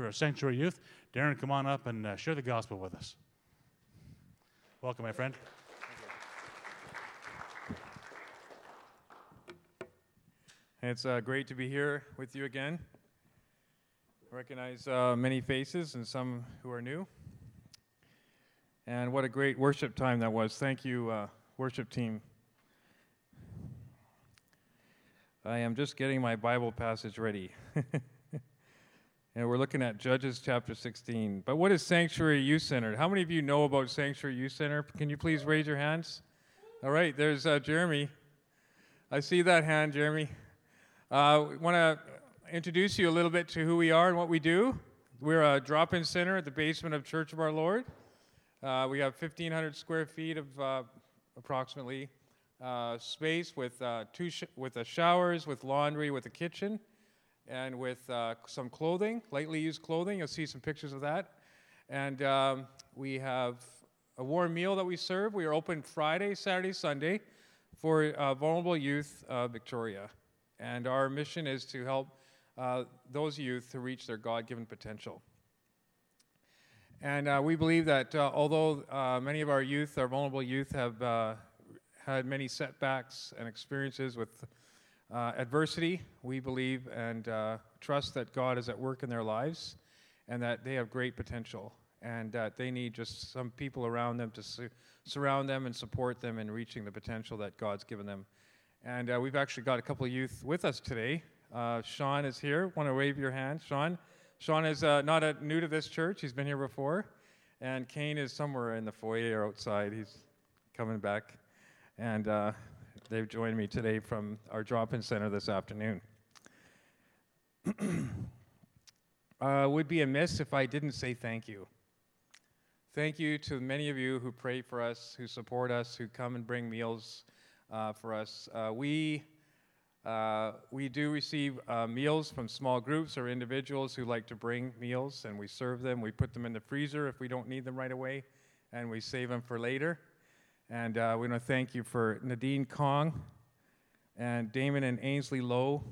our Sanctuary Youth. Darren, come on up and share the gospel with us. Welcome, my friend. It's great to be here with you again. I recognize many faces and some who are new. And what a great worship time that was. Thank you, worship team. I am just getting my Bible passage ready. And we're looking at Judges chapter 16. But what is Sanctuary Youth Center? How many of you know about Sanctuary Youth Center? Can you please raise your hands? All right, there's Jeremy. I see that hand, Jeremy. I want to introduce you a little bit to who we are and what we do. We're a drop-in center at the basement of Church of Our Lord. We have 1,500 square feet of approximately space with showers, with laundry, with a kitchen, and with some clothing, lightly used clothing. You'll see some pictures of that. And we have a warm meal that we serve. We are open Friday, Saturday, Sunday for vulnerable youth Victoria. And our mission is to help those youth to reach their God-given potential. And we believe that although many of our youth, our vulnerable youth, have had many setbacks and experiences with adversity, we believe and trust that God is at work in their lives and that they have great potential and that they need just some people around them to surround them and support them in reaching the potential that God's given them. And we've actually got a couple of youth with us today. Sean is here. Want to wave your hand, Sean? Sean is not new to this church. He's been here before. And Kane is somewhere in the foyer outside. He's coming back. And they've joined me today from our drop-in center this afternoon. Would be amiss if I didn't say thank you. Thank you to many of you who pray for us, who support us, who come and bring meals for us. We do receive meals from small groups or individuals who like to bring meals, and we serve them. We put them in the freezer if we don't need them right away, and we save them for later. And we want to thank you for Nadine Kong and Damon and Ainsley Lowe,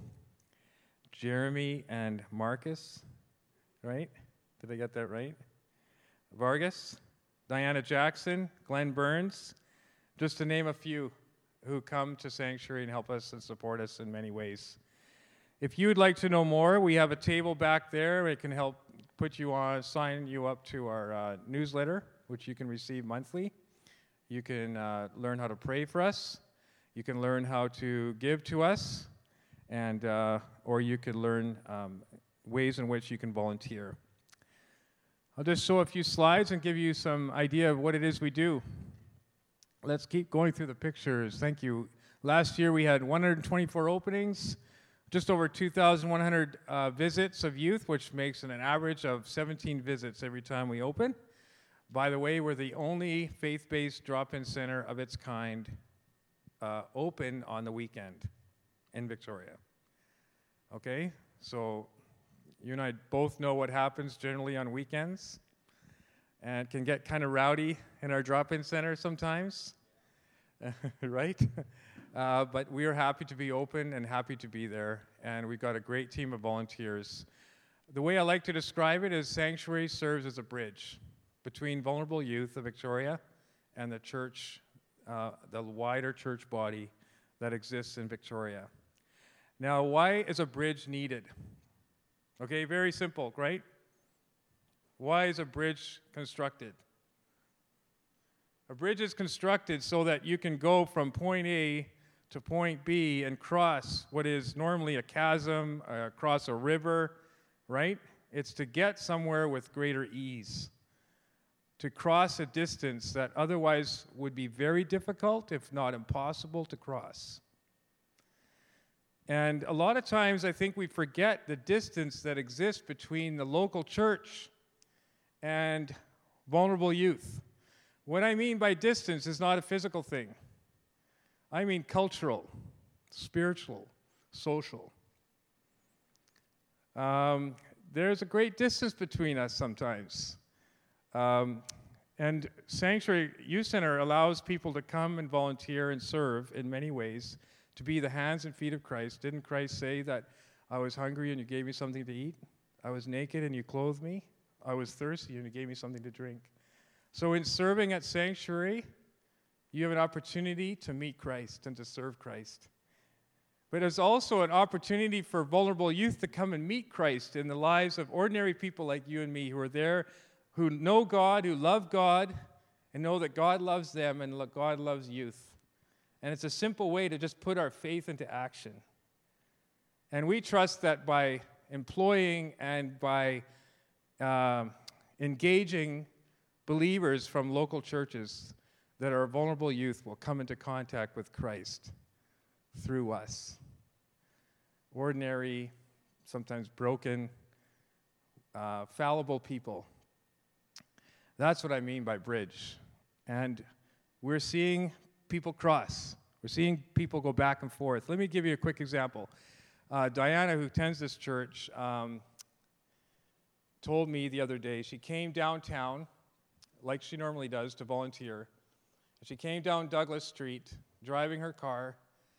Jeremy and Marcus, right? Did I get that right? Vargas, Diana Jackson, Glenn Burns, just to name a few who come to Sanctuary and help us and support us in many ways. If you would like to know more, we have a table back there. It can help put you on, sign you up to our newsletter, which you can receive monthly. You can learn how to pray for us. You can learn how to give to us, and or you could learn ways in which you can volunteer. I'll just show a few slides and give you some idea of what it is we do. Let's keep going through the pictures. Thank you. Last year we had 124 openings, just over 2,100 visits of youth, which makes an average of 17 visits every time we open. By the way, we're the only faith-based drop-in center of its kind open on the weekend in Victoria. Okay? So you and I both know what happens generally on weekends. And it can get kind of rowdy in our drop-in center sometimes, right? But we are happy to be open and happy to be there, and we've got a great team of volunteers. The way I like to describe it is Sanctuary serves as a bridge between vulnerable youth of Victoria and the church, the wider church body that exists in Victoria. Now, why is a bridge needed? Okay, very simple, right? Why is a bridge constructed? A bridge is constructed so that you can go from point A to point B and cross what is normally a chasm, across a river, right? It's to get somewhere with greater ease, to cross a distance that otherwise would be very difficult, if not impossible, to cross. And a lot of times I think we forget the distance that exists between the local church and vulnerable youth. What I mean by distance is not a physical thing. I mean cultural, spiritual, social. There's a great distance between us sometimes. And Sanctuary Youth Center allows people to come and volunteer and serve in many ways, to be the hands and feet of Christ. Didn't Christ say that I was hungry and you gave me something to eat? I was naked and you clothed me. I was thirsty and you gave me something to drink. So in serving at Sanctuary, you have an opportunity to meet Christ and to serve Christ. But it's also an opportunity for vulnerable youth to come and meet Christ in the lives of ordinary people like you and me who are there, who know God, who love God, and know that God loves them and God loves youth. And it's a simple way to just put our faith into action. And we trust that by employing and by engaging believers from local churches, that our vulnerable youth will come into contact with Christ through us. Ordinary, sometimes broken, fallible people. That's what I mean by bridge. And we're seeing people cross. We're seeing people go back and forth. Let me give you a quick example. Diana, who attends this church, told me the other day, she came downtown, like she normally does, to volunteer. She came down Douglas Street, driving her car,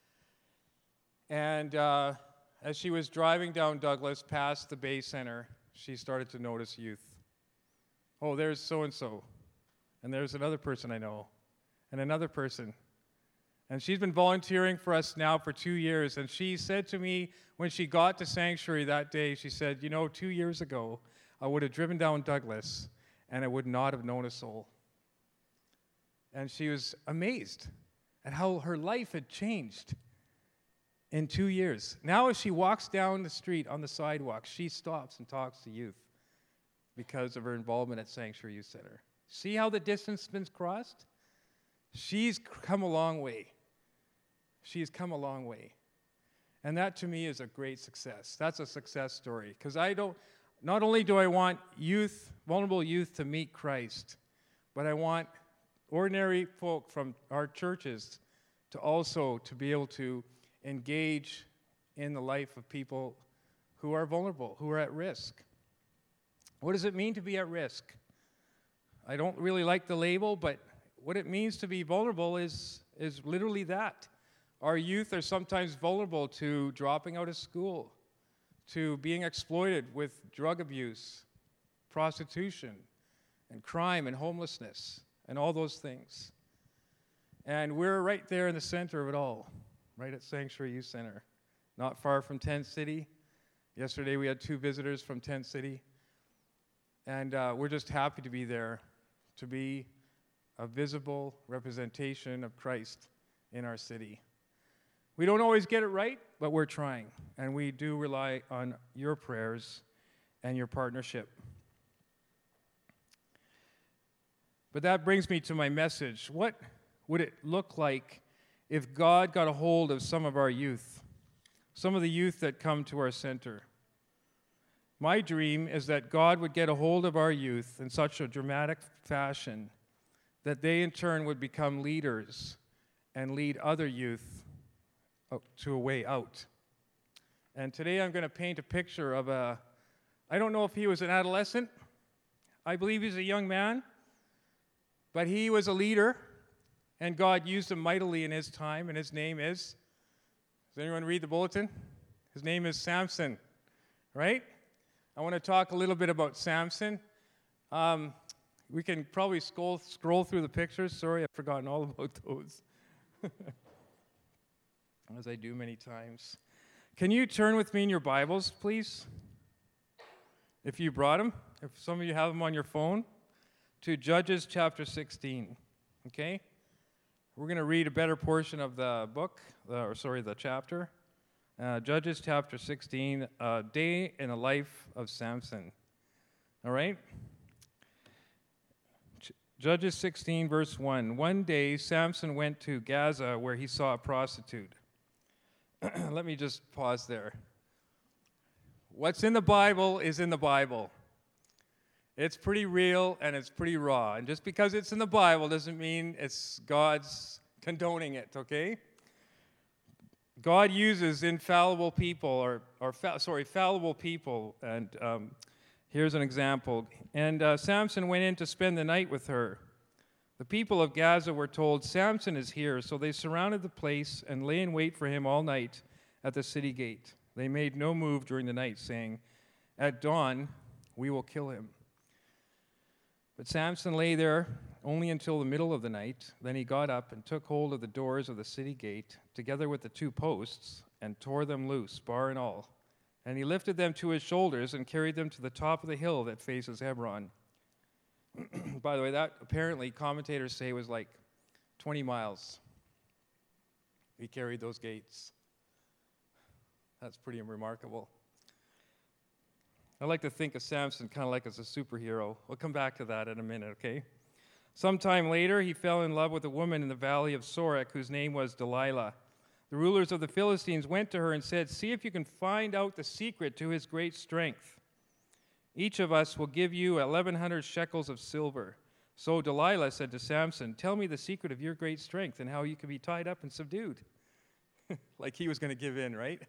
and as she was driving down Douglas past the Bay Center, she started to notice youth. Oh, there's so-and-so, and there's another person I know, and another person. And she's been volunteering for us now for 2 years, and she said to me when she got to Sanctuary that day, she said, 2 years ago, I would have driven down Douglas, and I would not have known a soul. And she was amazed at how her life had changed in 2 years. Now as she walks down the street on the sidewalk, she stops and talks to youth because of her involvement at Sanctuary Youth Center. See how the distance has been crossed? She's come a long way. She's come a long way. And that to me is a great success. That's a success story. Because not only do I want youth, vulnerable youth, to meet Christ, but I want ordinary folk from our churches to be able to engage in the life of people who are vulnerable, who are at risk. What does it mean to be at risk? I don't really like the label, but what it means to be vulnerable is literally that. Our youth are sometimes vulnerable to dropping out of school, to being exploited with drug abuse, prostitution, and crime and homelessness, and all those things. And we're right there in the center of it all, right at Sanctuary Youth Center, not far from Tent City. Yesterday we had 2 visitors from Tent City, and we're just happy to be there, to be a visible representation of Christ in our city. We don't always get it right, but we're trying, and we do rely on your prayers and your partnership. But that brings me to my message. What would it look like if God got a hold of some of our youth, some of the youth that come to our center? My dream is that God would get a hold of our youth in such a dramatic fashion that they in turn would become leaders and lead other youth to a way out. And today I'm going to paint a picture of I don't know if he was an adolescent. I believe he's a young man. But he was a leader, and God used him mightily in his time, and his name is, does anyone read the bulletin? His name is Samson, right? I want to talk a little bit about Samson. We can probably scroll through the pictures. Sorry, I've forgotten all about those, as I do many times. Can you turn with me in your Bibles, please? If you brought them, if some of you have them on your phone, to Judges chapter 16, okay? We're going to read a better portion of the book, the chapter. Judges chapter 16, a day in the life of Samson. All right? Judges 16, verse 1. One day, Samson went to Gaza where he saw a prostitute. Let me just pause there. What's in the Bible is in the Bible. It's pretty real and it's pretty raw. And just because it's in the Bible doesn't mean it's God's condoning it, okay? God uses infallible people, fallible people. And here's an example. And Samson went in to spend the night with her. The people of Gaza were told, Samson is here. So they surrounded the place and lay in wait for him all night at the city gate. They made no move during the night, saying, At dawn, we will kill him." But Samson lay there only until the middle of the night. Then he got up and took hold of the doors of the city gate, together with the 2 posts, and tore them loose, bar and all. And he lifted them to his shoulders and carried them to the top of the hill that faces Hebron. By the way, that apparently commentators say was like 20 miles. He carried those gates. That's pretty remarkable. I like to think of Samson kind of like as a superhero. We'll come back to that in a minute, okay? Sometime later, he fell in love with a woman in the valley of Sorek whose name was Delilah. The rulers of the Philistines went to her and said, "See if you can find out the secret to his great strength. Each of us will give you 1,100 shekels of silver." So Delilah said to Samson, "Tell me the secret of your great strength and how you can be tied up and subdued." Like he was going to give in, right?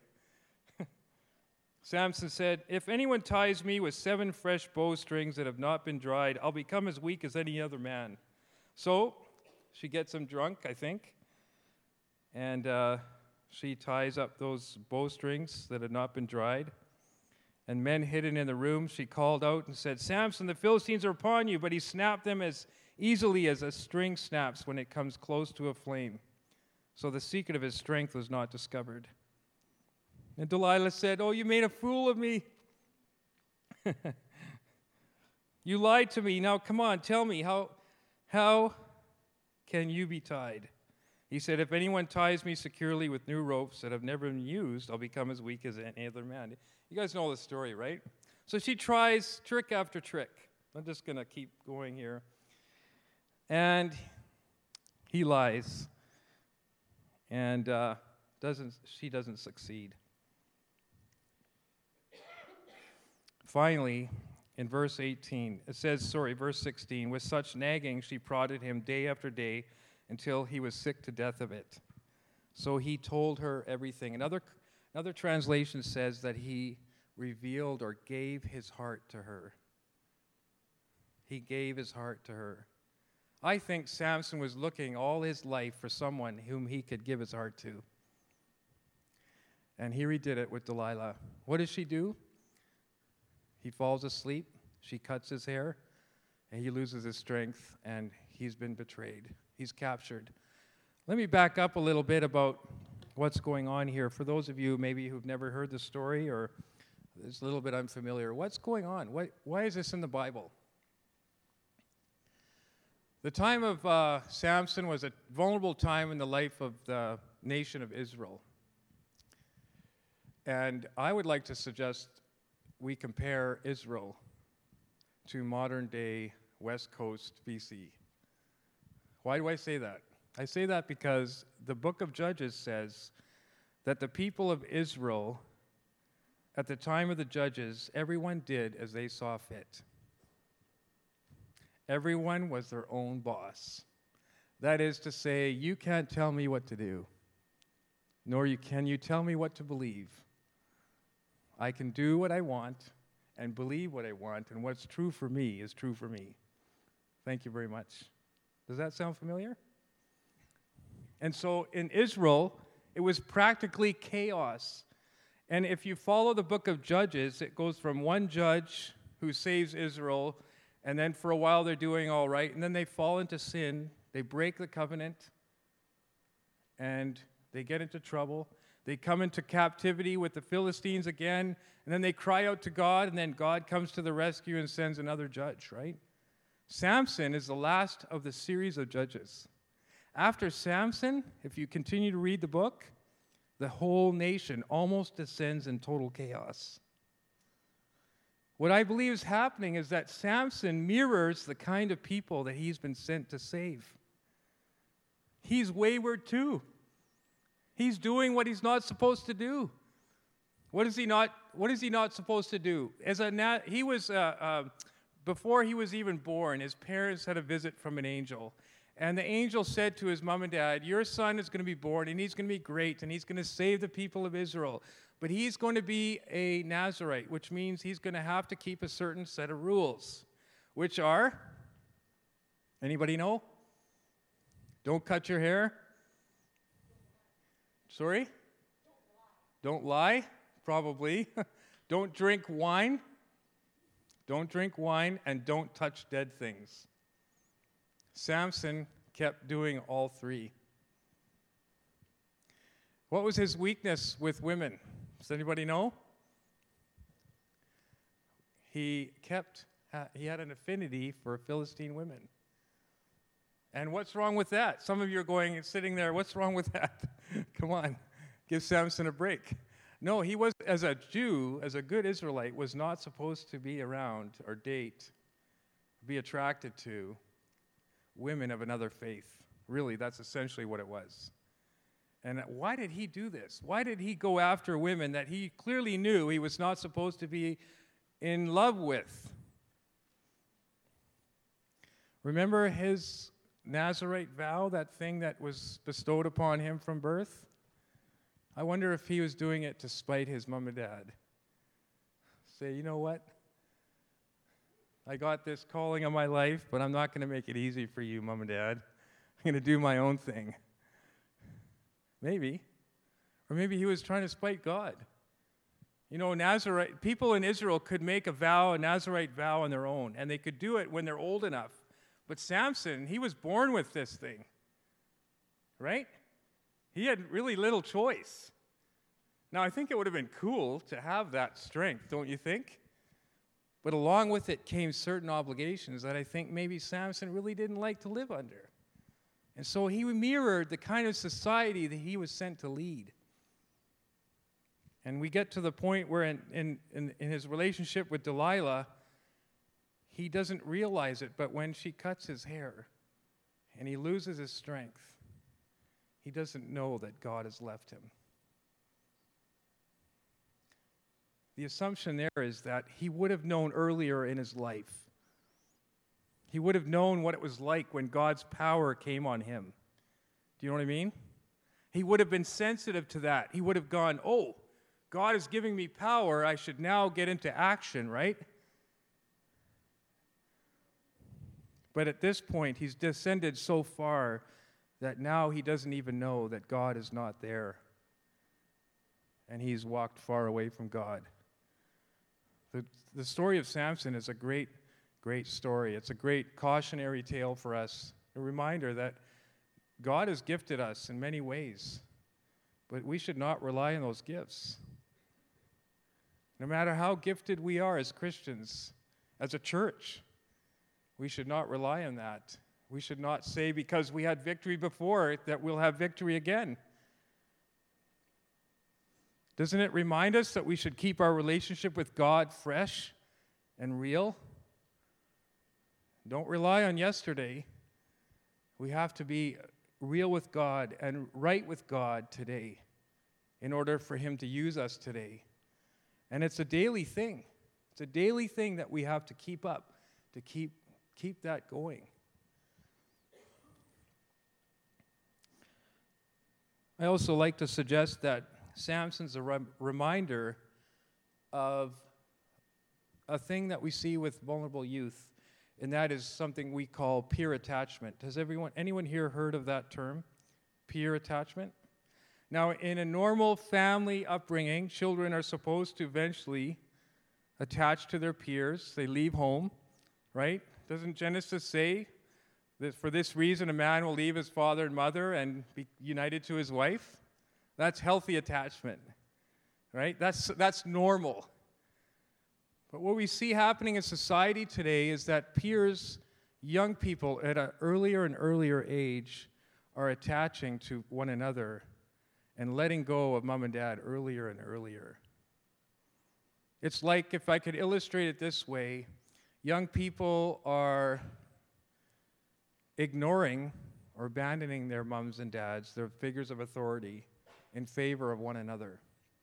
Samson said, "If anyone ties me with 7 fresh bowstrings that have not been dried, I'll become as weak as any other man." So she gets him drunk, I think, and she ties up those bowstrings that had not been dried. And men hidden in the room, she called out and said, "Samson, the Philistines are upon you." But he snapped them as easily as a string snaps when it comes close to a flame. So the secret of his strength was not discovered. And Delilah said, "Oh, you made a fool of me. You lied to me. Now, come on, tell me, how can you be tied?" He said, "If anyone ties me securely with new ropes that have never been used, I'll become as weak as any other man." You guys know the story, right? So she tries trick after trick. I'm just going to keep going here. And he lies. And she doesn't succeed. Finally, in verse 16, "With such nagging she prodded him day after day until he was sick to death of it. So he told her everything." Another translation says that he revealed or gave his heart to her. He gave his heart to her. I think Samson was looking all his life for someone whom he could give his heart to. And here he did it with Delilah. What does she do? He falls asleep, she cuts his hair, and he loses his strength, and he's been betrayed. He's captured. Let me back up a little bit about what's going on here. For those of you maybe who've never heard the story or it's a little bit unfamiliar, what's going on? Why is this in the Bible? The time of Samson was a vulnerable time in the life of the nation of Israel. And I would like to suggest we compare Israel to modern-day West Coast BC. Why do I say that? I say that because the book of Judges says that the people of Israel, at the time of the Judges, everyone did as they saw fit. Everyone was their own boss. That is to say, you can't tell me what to do, nor can you tell me what to believe. I can do what I want and believe what I want, and what's true for me is true for me. Thank you very much. Does that sound familiar? And so in Israel, it was practically chaos. And if you follow the book of Judges, it goes from one judge who saves Israel, and then for a while they're doing all right, and then they fall into sin, they break the covenant, and they get into trouble. They come into captivity with the Philistines again, and then they cry out to God, and then God comes to the rescue and sends another judge, right? Samson is the last of the series of judges. After Samson, if you continue to read the book, the whole nation almost descends in total chaos. What I believe is happening is that Samson mirrors the kind of people that he's been sent to save. He's wayward too. He's doing what he's not supposed to do. What is he not supposed to do? Before he was even born, his parents had a visit from an angel. And the angel said to his mom and dad, "Your son is going to be born, and he's going to be great, and he's going to save the people of Israel. But he's going to be a Nazarite, which means he's going to have to keep a certain set of rules, which are," anybody know? Don't cut your hair. Sorry? Don't lie, probably. Don't drink wine. don't drink wine, and don't touch dead things. Samson kept doing all three. What was his weakness with women? Does anybody know? He had an affinity for Philistine women. And what's wrong with that? Some of you are going and sitting there, what's wrong with that? Come on, give Samson a break. No, he was, as a Jew, as a good Israelite, was not supposed to be around or date, be attracted to women of another faith. Really, that's essentially what it was. And why did he do this? Why did he go after women that he clearly knew he was not supposed to be in love with? Remember his Nazirite vow, that thing that was bestowed upon him from birth? I wonder if he was doing it to spite his mom and dad. Say, you know what? I got this calling on my life, but I'm not going to make it easy for you, mom and dad. I'm going to do my own thing. Maybe. Or maybe he was trying to spite God. You know, Nazirite, people in Israel could make a Nazirite vow on their own, and they could do it when they're old enough. But Samson, he was born with this thing, right? He had really little choice. Now, I think it would have been cool to have that strength, don't you think? But along with it came certain obligations that I think maybe Samson really didn't like to live under. And so he mirrored the kind of society that he was sent to lead. And we get to the point where in his relationship with Delilah, he doesn't realize it, but when she cuts his hair and he loses his strength, he doesn't know that God has left him. The assumption there is that he would have known earlier in his life. He would have known what it was like when God's power came on him. Do you know what I mean? He would have been sensitive to that. He would have gone, oh, God is giving me power. I should now get into action, right? But at this point, he's descended so far that now he doesn't even know that God is not there. And he's walked far away from God. The story of Samson is a great, great story. It's a great cautionary tale for us, a reminder that God has gifted us in many ways, but we should not rely on those gifts. No matter how gifted we are as Christians, as a church, we should not rely on that. We should not say because we had victory before that we'll have victory again. Doesn't it remind us that we should keep our relationship with God fresh and real? Don't rely on yesterday. We have to be real with God and right with God today in order for Him to use us today. And it's a daily thing. It's a daily thing that we have to keep up, to keep that going. I also like to suggest that Samson's a reminder of a thing that we see with vulnerable youth, and that is something we call peer attachment. Has anyone here heard of that term, peer attachment? Now, in a normal family upbringing, children are supposed to eventually attach to their peers. They leave home, right? Doesn't Genesis say that for this reason a man will leave his father and mother and be united to his wife? That's healthy attachment, right? That's normal. But what we see happening in society today is that peers, young people at an earlier and earlier age, are attaching to one another and letting go of mom and dad earlier and earlier. It's like, if I could illustrate it this way, young people are ignoring or abandoning their moms and dads, their figures of authority, in favor of one another.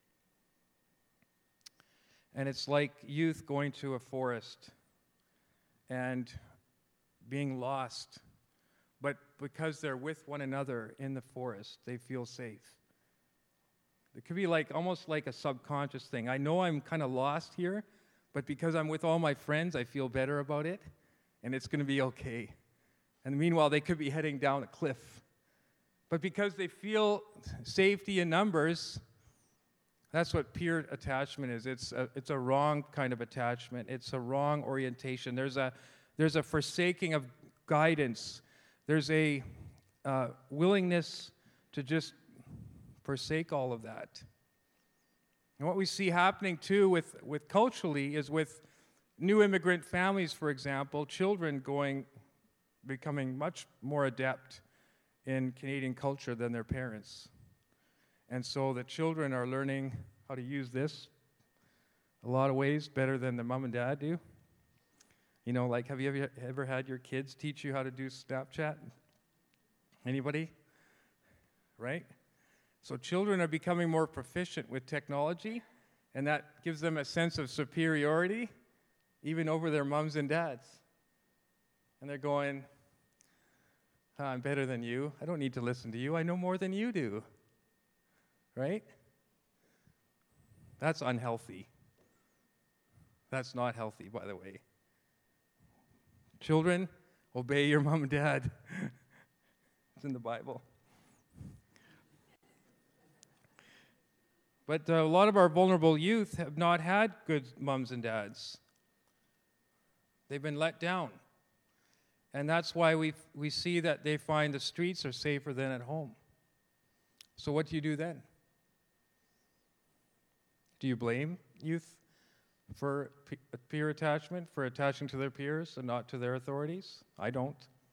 And it's like youth going to a forest and being lost, but because they're with one another in the forest, they feel safe. It could be almost like a subconscious thing. I know I'm kind of lost here, but because I'm with all my friends, I feel better about it, and it's going to be okay. And meanwhile, they could be heading down a cliff. But because they feel safety in numbers, That's what peer attachment is. It's a wrong kind of attachment. It's a wrong orientation. There's a forsaking of guidance. There's a willingness to just forsake all of that. And what we see happening too with culturally is with new immigrant families, for example, children becoming much more adept in Canadian culture than their parents. And so the children are learning how to use this a lot of ways better than the mom and dad do. You know, like, have you ever had your kids teach you how to do Snapchat? Anybody? Right? So children are becoming more proficient with technology, and that gives them a sense of superiority, even over their moms and dads. And they're going, I'm better than you. I don't need to listen to you. I know more than you do. Right? That's unhealthy. That's not healthy, by the way. Children, obey your mom and dad. It's in the Bible. But a lot of our vulnerable youth have not had good moms and dads. They've been let down. And that's why we see that they find the streets are safer than at home. So what do you do then? Do you blame youth for peer attachment, for attaching to their peers and not to their authorities? I don't.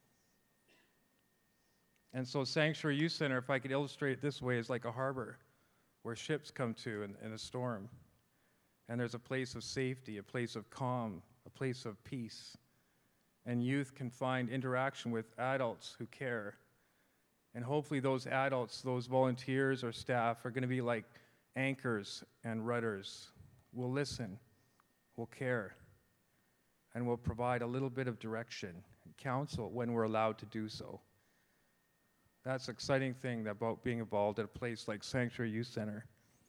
And so Sanctuary Youth Center, if I could illustrate it this way, is like a harbor where ships come to in a storm. And there's a place of safety, a place of calm, a place of peace. And youth can find interaction with adults who care. And hopefully those adults, those volunteers or staff are going to be like anchors and rudders. We'll listen, we'll care, and we'll provide a little bit of direction and counsel when we're allowed to do so. That's an exciting thing about being involved at a place like Sanctuary Youth Center.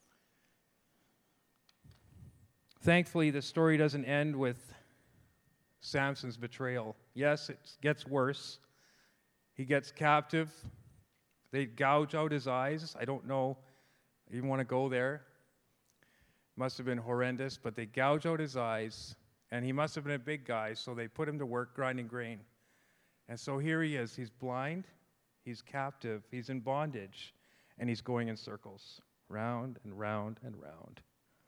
Thankfully, the story doesn't end with Samson's betrayal. Yes, it gets worse. He gets captive. They gouge out his eyes. I don't know. I even want to go there. Must have been horrendous, but they gouge out his eyes, and he must have been a big guy, so they put him to work grinding grain. And so here he is. He's blind, he's captive, he's in bondage, and he's going in circles, round and round and round.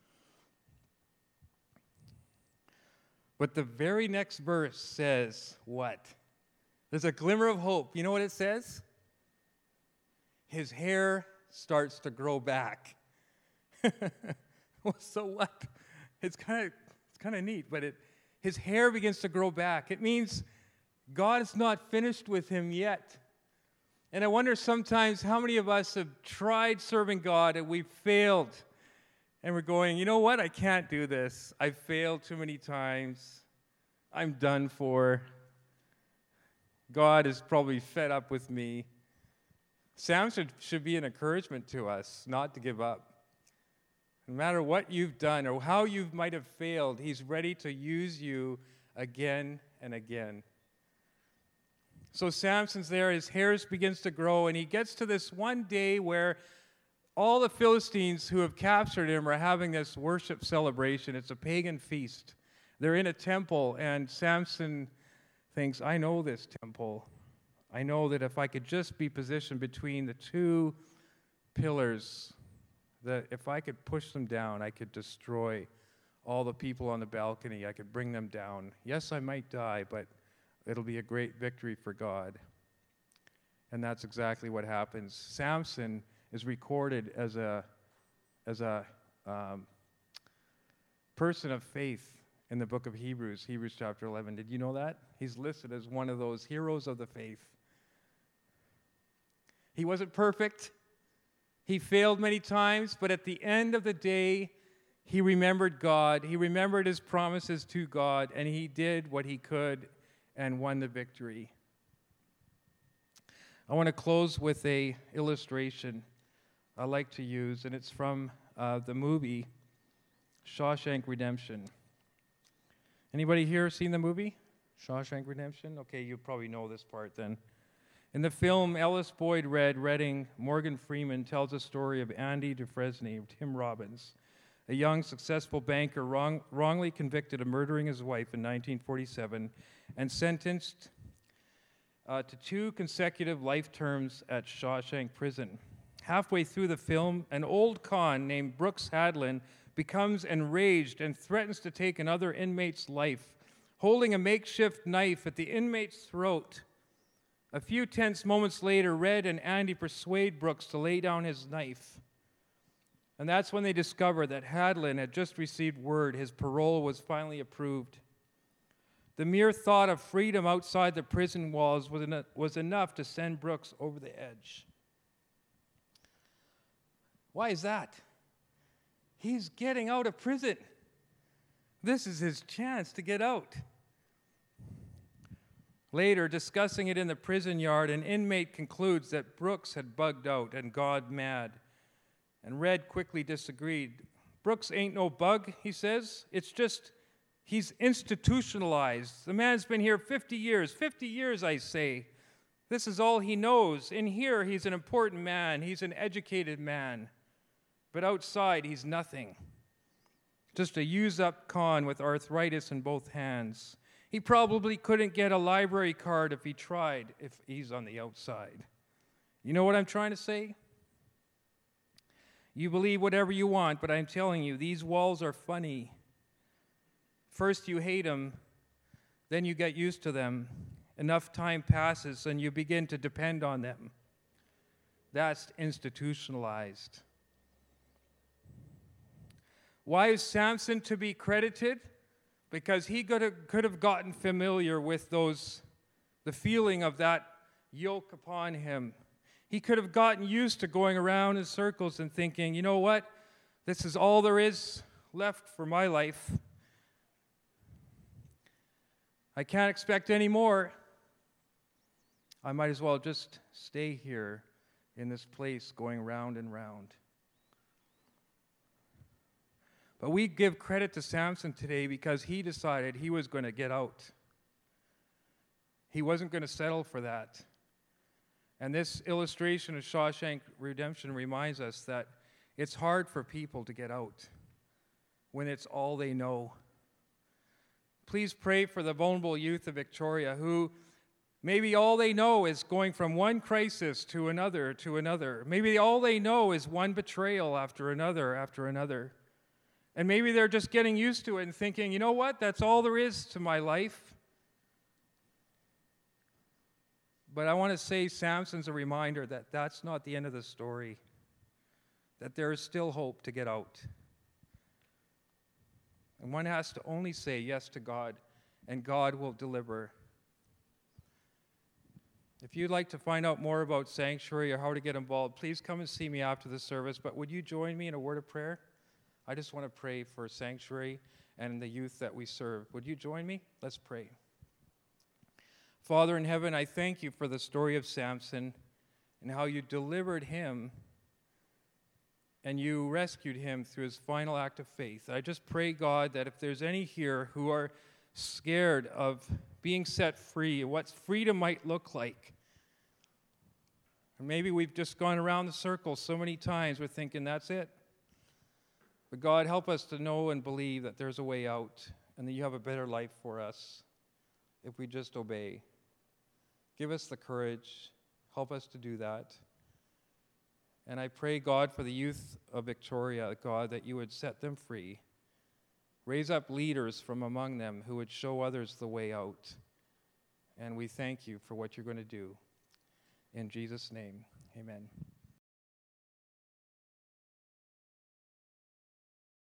But the very next verse says what? There's a glimmer of hope. You know what it says? His hair starts to grow back. Well, so what? It's kind of neat, but his hair begins to grow back. It means God is not finished with him yet. And I wonder sometimes how many of us have tried serving God and we've failed. And we're going, you know what? I can't do this. I've failed too many times. I'm done for. God is probably fed up with me. Samson should be an encouragement to us not to give up. No matter what you've done or how you might have failed, he's ready to use you again and again. So Samson's there, his hair begins to grow, and he gets to this one day where all the Philistines who have captured him are having this worship celebration. It's a pagan feast. They're in a temple, and Samson thinks, I know this temple. I know that if I could just be positioned between the two pillars, that if I could push them down, I could destroy all the people on the balcony. I could bring them down. Yes, I might die, but it'll be a great victory for God. And that's exactly what happens. Samson is recorded as a person of faith in the book of Hebrews chapter 11. Did you know that? He's listed as one of those heroes of the faith. He wasn't perfect. He failed many times, but at the end of the day, he remembered God. He remembered his promises to God, and he did what he could and won the victory. I want to close with an illustration I like to use, and it's from the movie Shawshank Redemption. Anybody here seen the movie Shawshank Redemption? Okay, you probably know this part then. In the film, Ellis Boyd Redding, Morgan Freeman tells the story of Andy Dufresne, Tim Robbins, a young, successful banker wrongly convicted of murdering his wife in 1947 and sentenced to 2 consecutive life terms at Shawshank Prison. Halfway through the film, an old con named Brooks Hadlin becomes enraged and threatens to take another inmate's life, holding a makeshift knife at the inmate's throat. A few tense moments later, Red and Andy persuade Brooks to lay down his knife. And that's when they discover that Hadlin had just received word his parole was finally approved. The mere thought of freedom outside the prison walls was enough to send Brooks over the edge. Why is that? He's getting out of prison. This is his chance to get out. Later, discussing it in the prison yard, an inmate concludes that Brooks had bugged out and gone mad. And Red quickly disagreed. Brooks ain't no bug, he says. It's just he's institutionalized. The man's been here 50 years. 50 years, I say. This is all he knows. In here, he's an important man. He's an educated man. But outside, he's nothing. Just a used-up con with arthritis in both hands. He probably couldn't get a library card if he tried, if he's on the outside. You know what I'm trying to say? You believe whatever you want, but I'm telling you, these walls are funny. First you hate them, then you get used to them. Enough time passes and you begin to depend on them. That's institutionalized. Why is Samson to be credited? Because he could have gotten familiar with the feeling of that yoke upon him. He could have gotten used to going around in circles and thinking, you know what? This is all there is left for my life. I can't expect any more. I might as well just stay here in this place going round and round. But we give credit to Samson today because he decided he was going to get out. He wasn't going to settle for that. And this illustration of Shawshank Redemption reminds us that it's hard for people to get out when it's all they know. Please pray for the vulnerable youth of Victoria who maybe all they know is going from one crisis to another to another. Maybe all they know is one betrayal after another after another. And maybe they're just getting used to it and thinking, you know what, that's all there is to my life. But I want to say Samson's a reminder that that's not the end of the story, that there is still hope to get out. And one has to only say yes to God, and God will deliver. If you'd like to find out more about Sanctuary or how to get involved, please come and see me after the service. But would you join me in a word of prayer? I just want to pray for Sanctuary and the youth that we serve. Would you join me? Let's pray. Father in heaven, I thank you for the story of Samson and how you delivered him and you rescued him through his final act of faith. I just pray, God, that if there's any here who are scared of being set free, what freedom might look like, or maybe we've just gone around the circle so many times we're thinking that's it. But God, help us to know and believe that there's a way out and that you have a better life for us if we just obey. Give us the courage. Help us to do that. And I pray, God, for the youth of Victoria, God, that you would set them free. Raise up leaders from among them who would show others the way out. And we thank you for what you're going to do. In Jesus' name, amen.